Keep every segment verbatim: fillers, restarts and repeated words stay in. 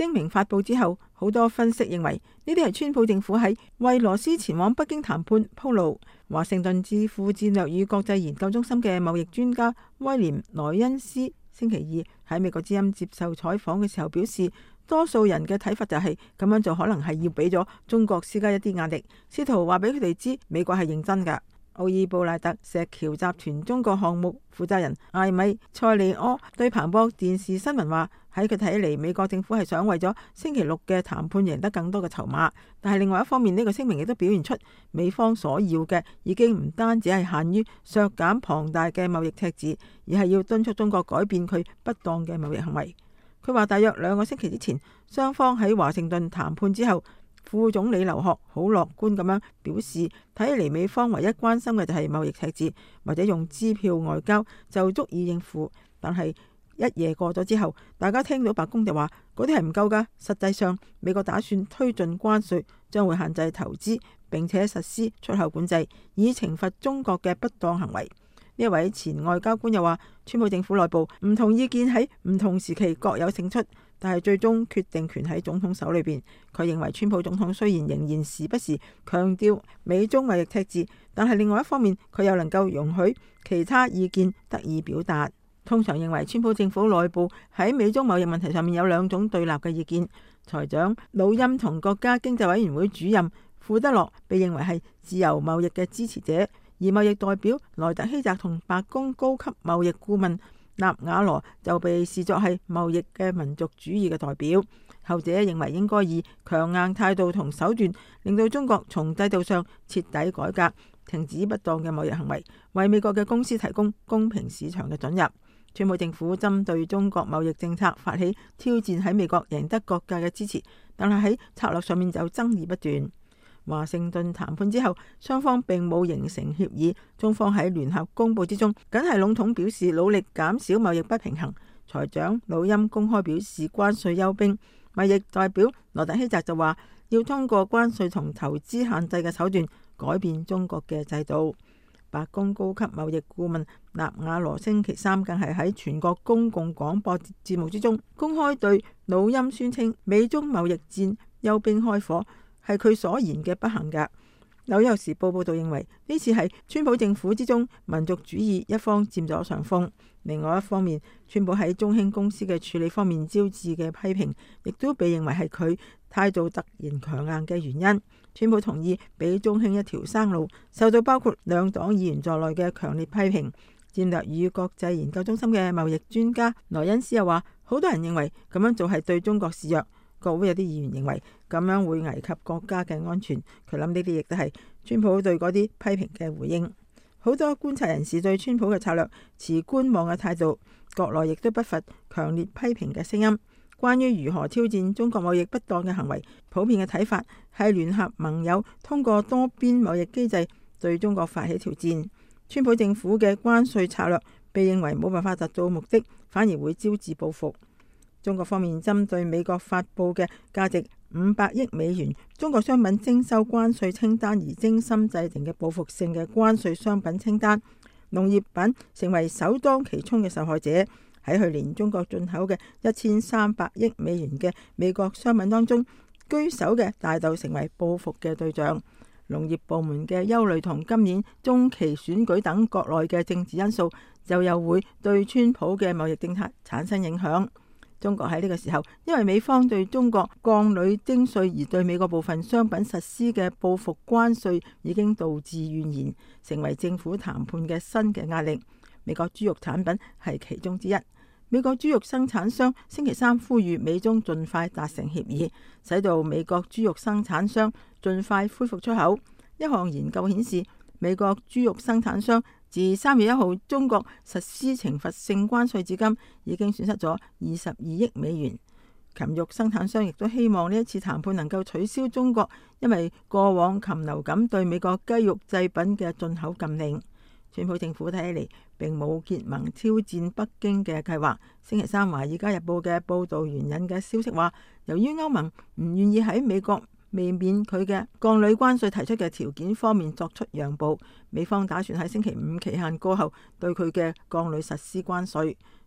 聲明發佈之後，好多分析認為呢啲係川普政府喺為羅斯前往北京談判鋪路。華盛頓智庫戰略與國際研究中心嘅貿易專家威廉萊恩斯星期二喺美國之音接受採訪嘅時候表示，多數人嘅睇法就係咁樣做可能係要俾咗中國施加一啲壓力，試圖話俾佢哋知美國係認真㗎。奧爾布賴特石橋集團中國項目負責人艾米塞利柯對彭博電視新聞話，喺佢睇嚟，美國政府係想為咗星期六嘅談判贏得更多嘅籌碼。但係另外一方面，呢個聲明亦都表現出美方所要嘅已經唔單止係限於削減龐大嘅貿易赤字，而係要敦促中國改變佢不當嘅貿易行為。佢話大約兩個星期之前，雙方喺華盛頓談判之後，副總理劉鶴好樂觀咁樣表示，睇嚟美方唯一關心嘅就係貿易赤字，或者用支票外交就足以應付。但係一夜過咗之後，大家聽到白宮就話嗰啲係唔夠㗎。實際上，美國打算推進關稅，將會限制投資，並且實施出口管制，以懲罰中國嘅不當行為。呢一位前外交官又話，川普政府內部唔同意見喺唔同時期各有勝出，但係最終決定權喺總統手裏邊。佢認為川普總統雖然仍然時不時強調美中貿易赤字，但係另外一方面佢又能夠容許其他意見得以表達。通常認為川普政府內部喺美中貿易問題上面有兩種對立嘅意見。財長魯欽同國家經濟委員會主任庫德洛被認為係自由貿易嘅支持者，而貿易代表萊特希澤同白宮高級貿易顧問納瓦羅就被視作係貿易嘅民族主義嘅代表。後者認為應該以強硬態度同手段令到中國從制度上徹底改革，停止不當嘅貿易行為，為美國嘅公司提供公平市場嘅准入。川普政府針對中國貿易政策發起挑戰，喺美國贏得各界嘅支持，但係喺策略上面就爭議不斷。華盛頓談判之後，雙方並冇形成協議。中方喺聯合公佈之中，僅係籠統表示努力減少貿易不平衡。財長魯欽公開表示關稅休兵。貿易代表羅特希澤就話要通過關稅同投資限制嘅手段改變中國嘅制度。白宮高級貿易顧問納瓦羅星期三更係喺全國公共廣播節目之中公開對魯欽宣稱美中貿易戰休兵開火係佢所言嘅不幸㗎。紐約時報報道認為呢次係川普政府之中民族主義一方佔咗上風。另外一方面，川普喺中興公司嘅處理方面招致嘅批評，亦都被認為係佢態度突然強硬嘅原因。川普同意俾中興一條生路，受到包括兩黨議員在內嘅強烈批評。戰略與國際研究中心嘅貿易專家萊恩斯又話，好多人認為咁樣做係對中國示弱。國會有啲議員認為咁樣會危及國家嘅安全。佢諗呢啲亦都係川普對嗰啲批評嘅回應。好多觀察人士對川普嘅策略持觀望嘅態度，國內亦都不乏強烈批評嘅聲音。關於如何挑戰中國貿易不當嘅行為，普遍嘅睇法係聯合盟友通過多邊貿易機制對中國發起挑戰。川普政府嘅關稅策略被認為冇辦法達到目的，反而會招致報復。中國方面針對美國發佈嘅價值五百億美元中國商品徵收關稅清單而精心制定嘅報復性嘅關稅商品清單，農業品成為首當其衝嘅受害者。喺去年中國進口嘅一千三百億美元嘅美國商品當中，居首嘅大豆成為報復嘅對象。農業部門嘅憂慮同今年中期選舉等國內嘅政治因素，就又會對川普嘅貿易政策產生影響。中國喺呢個時候，因為美方對中國鋼鋁徵稅而對美國部分商品實施嘅報復關稅，已經導致怨言，成為政府談判嘅新嘅壓力。美國豬肉產品係其中之一。美國豬肉生產商星期三呼籲美中盡快達成協議，使到美國豬肉生產商盡快恢復出口。一項研究顯示，美國豬肉生產商自三月一號中國實施懲罰性關稅至今，已經損失咗二十二億美元。禽肉生產商亦都希望呢一次談判能夠取消中國因為過往禽流感對美國雞肉製品嘅進口禁令。川普政府睇起嚟並冇結盟挑戰北京嘅計劃。星期三《華爾街日報》嘅報導援引嘅消息話，由於歐盟唔願意喺美國未免佢嘅鋼鋁關稅提出嘅條件方面作出讓步，美方打算喺星期五期限過後對佢嘅鋼鋁實施關稅。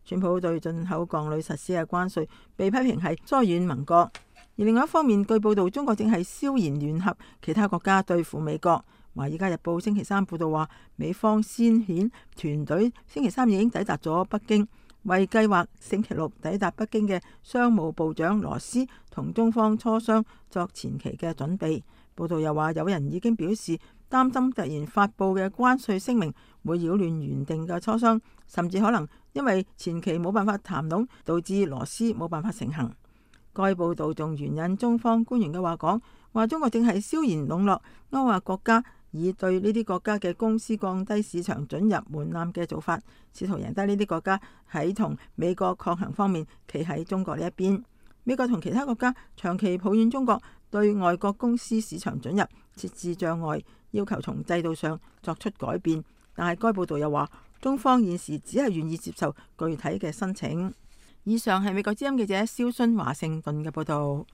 川普對進口鋼鋁實施嘅關稅被批評係疏遠盟國。而另外一方面，據報道，中國正係悄然聯合其他國家對付美國。《華爾街日報》星期三報道話，美方先遣團隊星期三已經抵達咗北京，為計劃星期六抵達北京嘅商務部長羅斯同中方磋商作前期嘅準備。報道又話，有人已經表示擔心突然發布嘅關稅聲明會擾亂原定嘅磋商，甚至可能因為前期冇辦法談攏，導致羅斯冇辦法成行。該報道仲援引中方官員嘅話講，話中國正係悄然籠絡歐亞國家，以對呢啲國家嘅公司降低市場准入門檻嘅做法，試圖贏得呢啲國家喺同美國抗衡方面企喺中國呢一邊。美國同其他國家長期抱怨中國對外國公司市場准入設置障礙，要求從制度上作出改變。但係該報道又話，中方現時只係願意接受具體嘅申請。以上係美國之音記者蕭순華盛頓嘅報道。